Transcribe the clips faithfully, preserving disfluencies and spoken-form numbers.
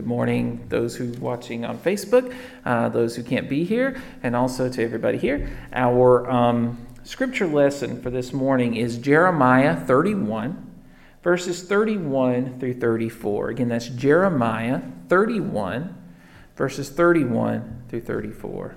Good morning, those who are watching on Facebook, uh, those who can't be here, and also to everybody here. Our um, scripture lesson for this morning is Jeremiah thirty-one, verses thirty-one through thirty-four. Again, that's Jeremiah thirty-one, verses thirty-one through thirty-four.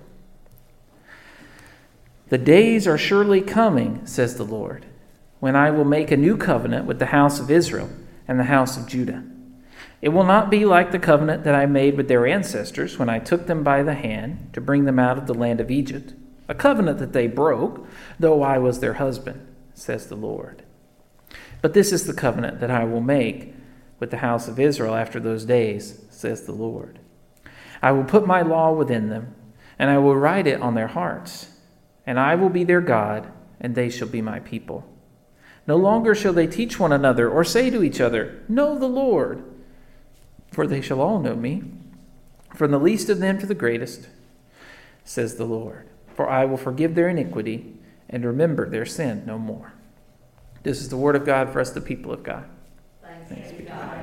The days are surely coming, says the Lord, when I will make a new covenant with the house of Israel and the house of Judah. It will not be like the covenant that I made with their ancestors when I took them by the hand to bring them out of the land of Egypt, a covenant that they broke, though I was their husband, says the Lord. But this is the covenant that I will make with the house of Israel after those days, says the Lord. I will put my law within them, and I will write it on their hearts, and I will be their God, and they shall be my people. No longer shall they teach one another or say to each other, know the Lord, for they shall all know me, from the least of them to the greatest, says the Lord. For I will forgive their iniquity and remember their sin no more. This is the word of God for us, the people of God. Thanks, Thanks be to God.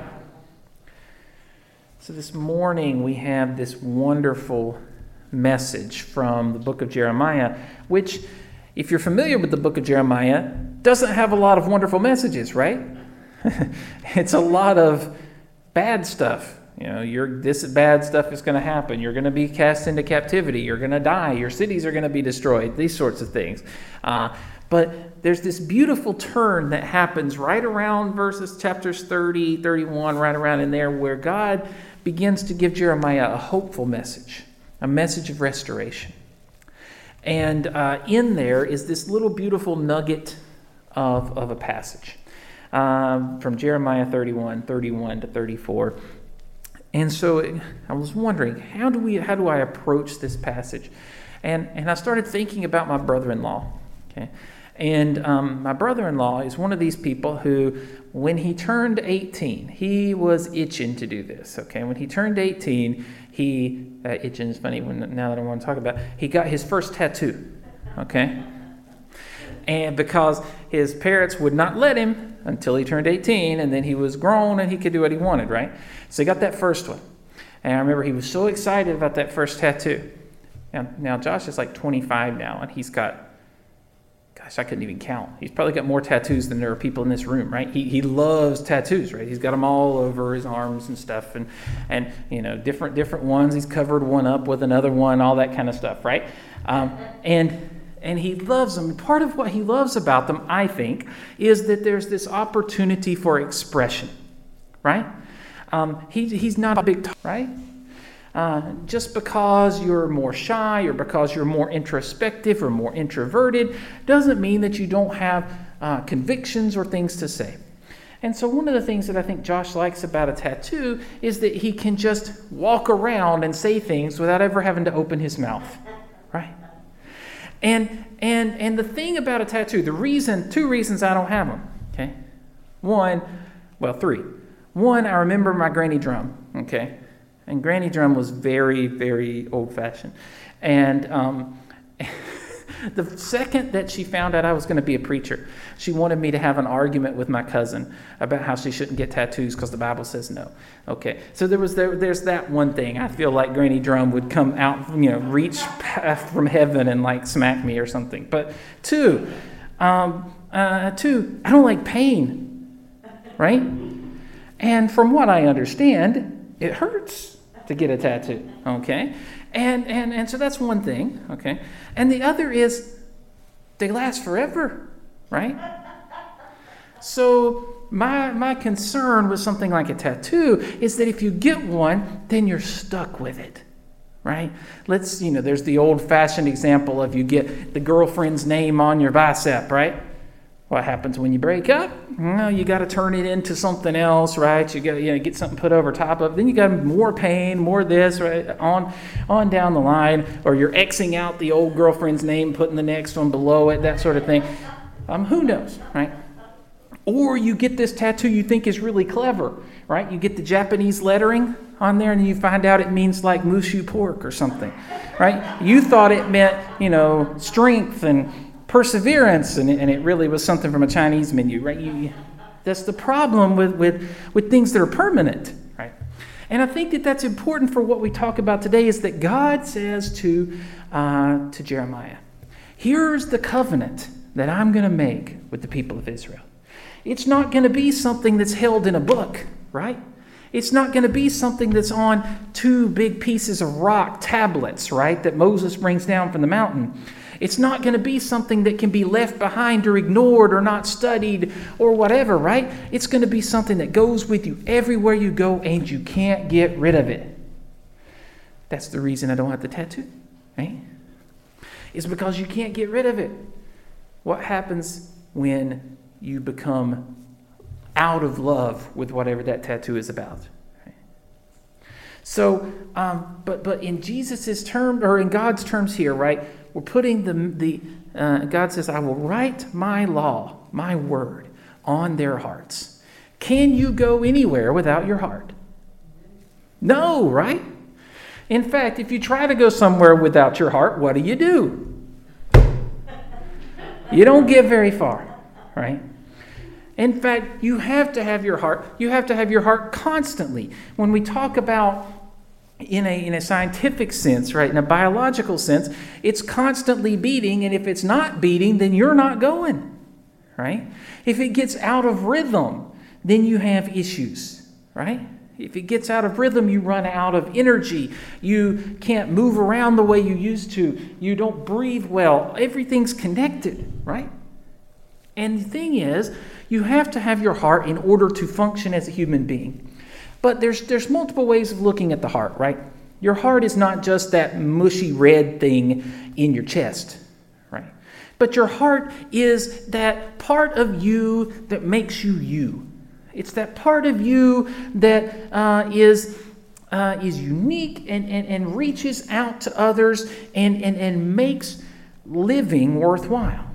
So this morning we have this wonderful message from the book of Jeremiah, which, if you're familiar with the book of Jeremiah, doesn't have a lot of wonderful messages, right? It's a lot of bad stuff. You know, you're, this bad stuff is going to happen. You're going to be cast into captivity. You're going to die. Your cities are going to be destroyed. These sorts of things. Uh, but there's this beautiful turn that happens right around verses chapters thirty, thirty-one, right around in there, where God begins to give Jeremiah a hopeful message, a message of restoration. And uh, in there is this little beautiful nugget of, of a passage. Um, from Jeremiah thirty-one, thirty-one to thirty-four. And so I was wondering, how do we, how do I approach this passage? And and I started thinking about my brother-in-law. Okay, and um, my brother-in-law is one of these people who, when he turned eighteen, he was itching to do this. Okay, when he turned eighteen, he uh, itching is funny when now that I want to talk about. He got his first tattoo. Okay. And because his parents would not let him until he turned eighteen, and then he was grown and he could do what he wanted, right? So he got that first one. And I remember he was so excited about that first tattoo. Now, now Josh is like twenty-five now, and he's got, gosh, I couldn't even count. He's probably got more tattoos than there are people in this room, right? He he loves tattoos, right? He's got them all over his arms and stuff, and, and you know, different different ones. He's covered one up with another one, all that kind of stuff, right? Um, and... And he loves them. Part of what he loves about them, I think, is that there's this opportunity for expression, right? Um, he, he's not a big, t- right? Uh, just because you're more shy or because you're more introspective or more introverted doesn't mean that you don't have uh, convictions or things to say. And so one of the things that I think Josh likes about a tattoo is that he can just walk around and say things without ever having to open his mouth, right? And and and the thing about a tattoo, the reason, two reasons I don't have them, okay? One, well, three. One, I remember my granny drum, okay? And granny drum was very, very old-fashioned. And um, the second that she found out I was going to be a preacher, she wanted me to have an argument with my cousin about how she shouldn't get tattoos because the Bible says no. Okay, so there was there, there's that one thing. I feel like Granny Drum would come out, you know, reach from heaven and like smack me or something. But two, um, uh, two, I don't like pain, right? And from what I understand, it hurts to get a tattoo. Okay. And, and and so that's one thing, okay? And the other is they last forever, right? So my my concern with something like a tattoo is that if you get one, then you're stuck with it, right? Let's, you know, there's the old-fashioned example of you get the girlfriend's name on your bicep, right? What happens when you break up? Well, you got to turn it into something else, right? You got to, you know, get something put over top of it. Then you got more pain, more this, right? On, on down the line. Or you're Xing out the old girlfriend's name, putting the next one below it, that sort of thing. Um, who knows, right? Or you get this tattoo you think is really clever, right? You get the Japanese lettering on there, and then you find out it means like mushu pork or something, right? You thought it meant, you know, strength and perseverance, and it, and it really was something from a Chinese menu, right? You, that's the problem with, with, with things that are permanent, right? And I think that that's important for what we talk about today, is that God says to, uh, to Jeremiah, here's the covenant that I'm going to make with the people of Israel. It's not going to be something that's held in a book, right? It's not going to be something that's on two big pieces of rock tablets, right, that Moses brings down from the mountain. It's not going to be something that can be left behind or ignored or not studied or whatever, right? It's going to be something that goes with you everywhere you go and you can't get rid of it. That's the reason I don't have the tattoo, right? It's because you can't get rid of it. What happens when you become out of love with whatever that tattoo is about? Right? So, um, but but in Jesus's term, or in God's terms here, right? We're putting the the uh, God says, "I will write my law, my word, on their hearts." Can you go anywhere without your heart? No, right? In fact, if you try to go somewhere without your heart, what do you do? You don't get very far, right? In fact, you have to have your heart. You have to have your heart constantly. When we talk about in a in a scientific sense, right, in a biological sense, it's constantly beating, and if it's not beating, then you're not going, right? If it gets out of rhythm, then you have issues, right? If it gets out of rhythm, you run out of energy. You can't move around the way you used to. You don't breathe well. Everything's connected, right? And the thing is, you have to have your heart in order to function as a human being. But there's there's multiple ways of looking at the heart, right? Your heart is not just that mushy red thing in your chest, right? But your heart is that part of you that makes you you. It's that part of you that uh, is uh, is unique and, and, and reaches out to others and, and, and makes living worthwhile.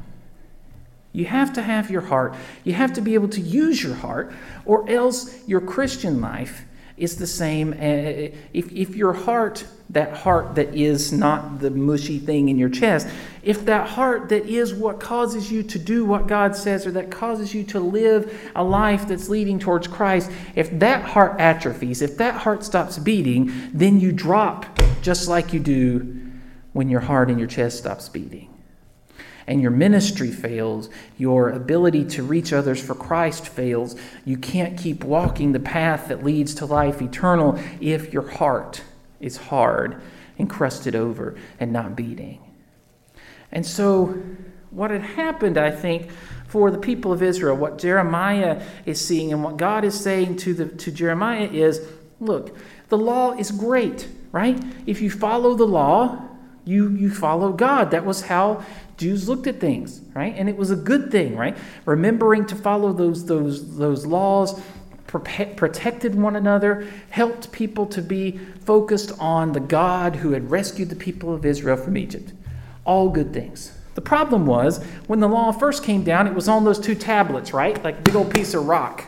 You have to have your heart. You have to be able to use your heart, or else your Christian life is the same. If, if your heart, that heart that is not the mushy thing in your chest, if that heart that is what causes you to do what God says, or that causes you to live a life that's leading towards Christ, if that heart atrophies, if that heart stops beating, then you drop just like you do when your heart in your chest stops beating. And your ministry fails, your ability to reach others for Christ fails. You can't keep walking the path that leads to life eternal if your heart is hard and crusted over and not beating. And so what had happened, I think, for the people of Israel, what Jeremiah is seeing and what God is saying to the to Jeremiah is, look, the law is great, right? If you follow the law, you, you follow God. That was how Jews looked at things, right? And it was a good thing, right? Remembering to follow those those those laws protected one another, helped people to be focused on the God who had rescued the people of Israel from Egypt. All good things. The problem was, when the law first came down, it was on those two tablets, right? Like a big old piece of rock.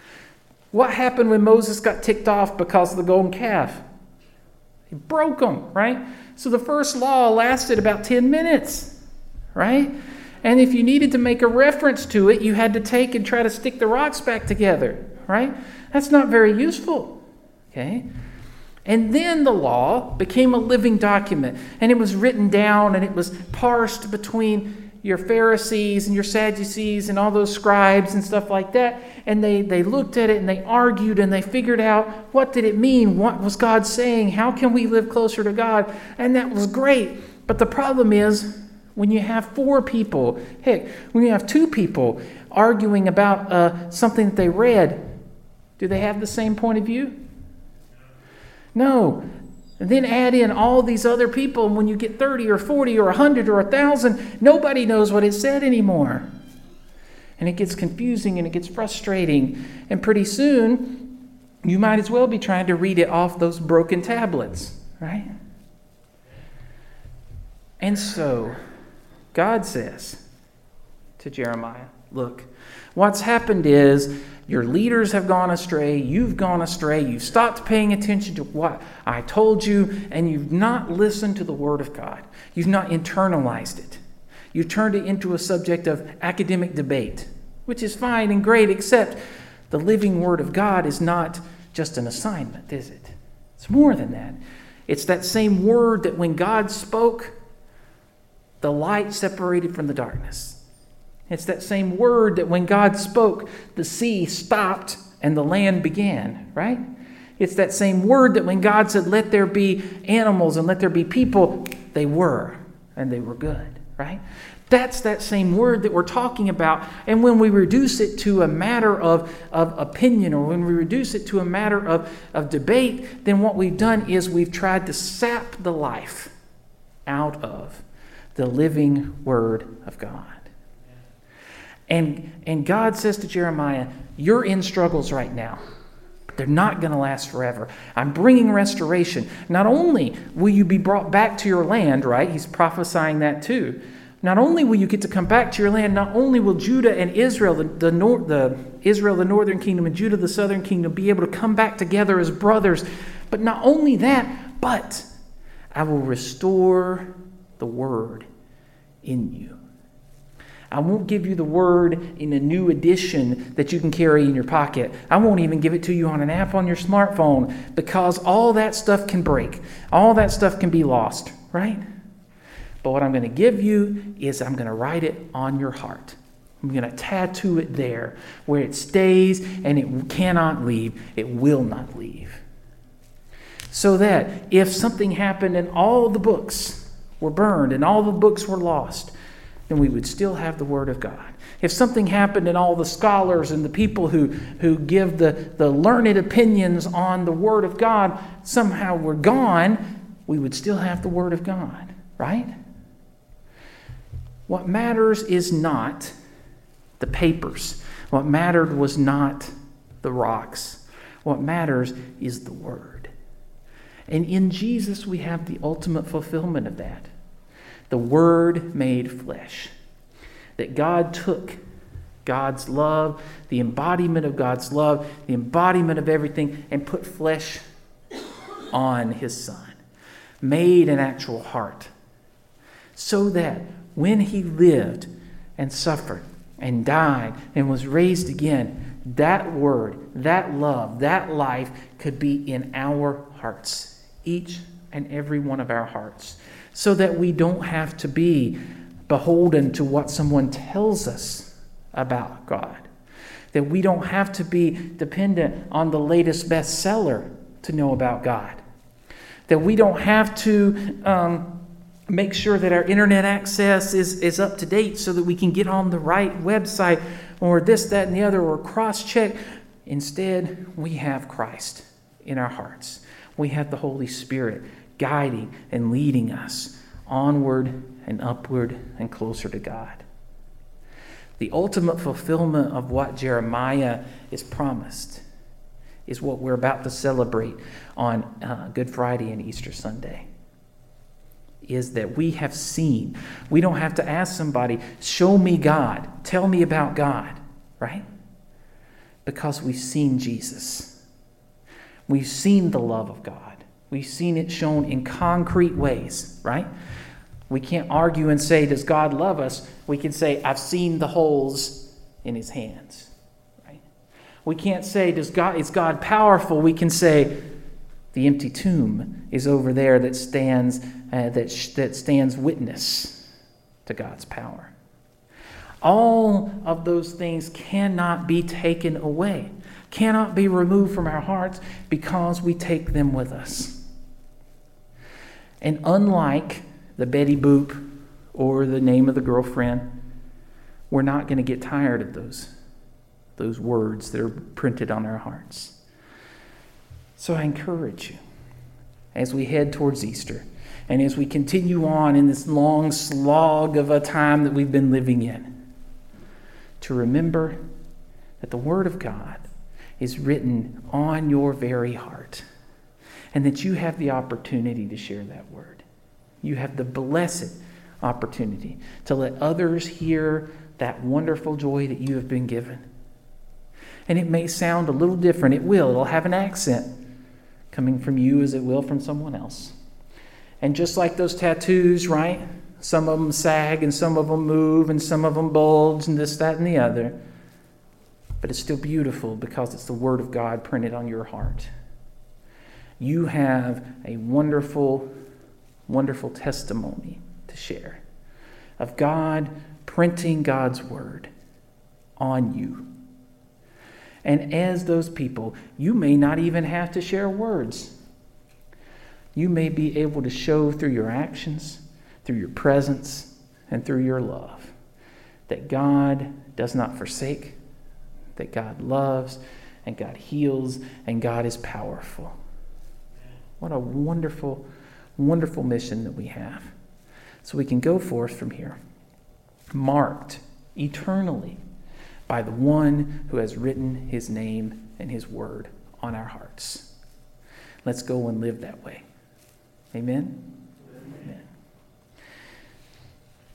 What happened when Moses got ticked off because of the golden calf? He broke them, right? So the first law lasted about ten minutes. Right? And if you needed to make a reference to it, you had to take and try to stick the rocks back together. Right? That's not very useful. Okay? And then the law became a living document. And it was written down and it was parsed between your Pharisees and your Sadducees and all those scribes and stuff like that. And they, they looked at it and they argued and they figured out, what did it mean? What was God saying? How can we live closer to God? And that was great. But the problem is, when you have four people, heck, when you have two people arguing about uh, something that they read, do they have the same point of view? No. And then add in all these other people, and when you get thirty or forty or one hundred or one thousand, nobody knows what it said anymore. And it gets confusing and it gets frustrating. And pretty soon, you might as well be trying to read it off those broken tablets, right? And so God says to Jeremiah, look, what's happened is your leaders have gone astray, you've gone astray, you've stopped paying attention to what I told you, and you've not listened to the Word of God. You've not internalized it. You've turned it into a subject of academic debate, which is fine and great, except the living Word of God is not just an assignment, is it? It's more than that. It's that same word that when God spoke, the light separated from the darkness. It's that same word that when God spoke, the sea stopped and the land began, right? It's that same word that when God said, let there be animals and let there be people, they were, and they were good, right? That's that same word that we're talking about. And when we reduce it to a matter of, of opinion, or when we reduce it to a matter of, of debate, then what we've done is we've tried to sap the life out of the living word of God. And, and God says to Jeremiah, you're in struggles right now, but they're not going to last forever. I'm bringing restoration. Not only will you be brought back to your land, right? He's prophesying that too. Not only will you get to come back to your land, not only will Judah and Israel, the, the, nor, the Israel, the northern kingdom, and Judah, the southern kingdom, be able to come back together as brothers, but not only that, but I will restore the word in you. I won't give you the word in a new edition that you can carry in your pocket. I won't even give it to you on an app on your smartphone, because all that stuff can break. All that stuff can be lost, right? But what I'm going to give you is I'm going to write it on your heart. I'm going to tattoo it there where it stays and it cannot leave. It will not leave. So that if something happened and all the books were burned and all the books were lost, then we would still have the Word of God. If something happened and all the scholars and the people who, who give the, the learned opinions on the Word of God somehow were gone, we would still have the Word of God, right? What matters is not the papers. What mattered was not the rocks. What matters is the Word. And in Jesus we have the ultimate fulfillment of that. The Word made flesh. That God took God's love, the embodiment of God's love, the embodiment of everything, and put flesh on His Son. Made an actual heart. So that when He lived and suffered and died and was raised again, that Word, that love, that life could be in our hearts. Each and every one of our hearts. So that we don't have to be beholden to what someone tells us about God. That we don't have to be dependent on the latest bestseller to know about God. That we don't have to um, make sure that our internet access is, is up to date so that we can get on the right website or this, that, and the other, or cross-check. Instead, we have Christ in our hearts. We have the Holy Spirit guiding and leading us onward and upward and closer to God. The ultimate fulfillment of what Jeremiah is promised is what we're about to celebrate on uh, Good Friday and Easter Sunday. Is that we have seen. We don't have to ask somebody, show me God, tell me about God, right? Because we've seen Jesus. We've seen the love of God. We've seen it shown in concrete ways, right? We can't argue and say, does God love us? We can say, I've seen the holes in His hands, right? We can't say, does God, is God powerful? We can say, the empty tomb is over there that stands, uh, that, sh- that stands witness to God's power. All of those things cannot be taken away, cannot be removed from our hearts because we take them with us. And unlike the Betty Boop or the name of the girlfriend, we're not going to get tired of those, those words that are printed on our hearts. So I encourage you, as we head towards Easter, and as we continue on in this long slog of a time that we've been living in, to remember that the Word of God is written on your very heart, and that you have the opportunity to share that Word. You have the blessed opportunity to let others hear that wonderful joy that you have been given. And it may sound a little different. It will. It'll have an accent coming from you as it will from someone else. And just like those tattoos, right? Some of them sag and some of them move and some of them bulge and this, that, and the other. but it's still beautiful because it's the Word of God printed on your heart. You have a wonderful, wonderful testimony to share of God printing God's Word on you. And as those people, you may not even have to share words. You may be able to show through your actions, through your presence, and through your love that God does not forsake, that God loves, and God heals, and God is powerful. What a wonderful, wonderful mission that we have. So we can go forth from here, marked eternally by the one who has written his name and his word on our hearts. Let's go and live that way. Amen.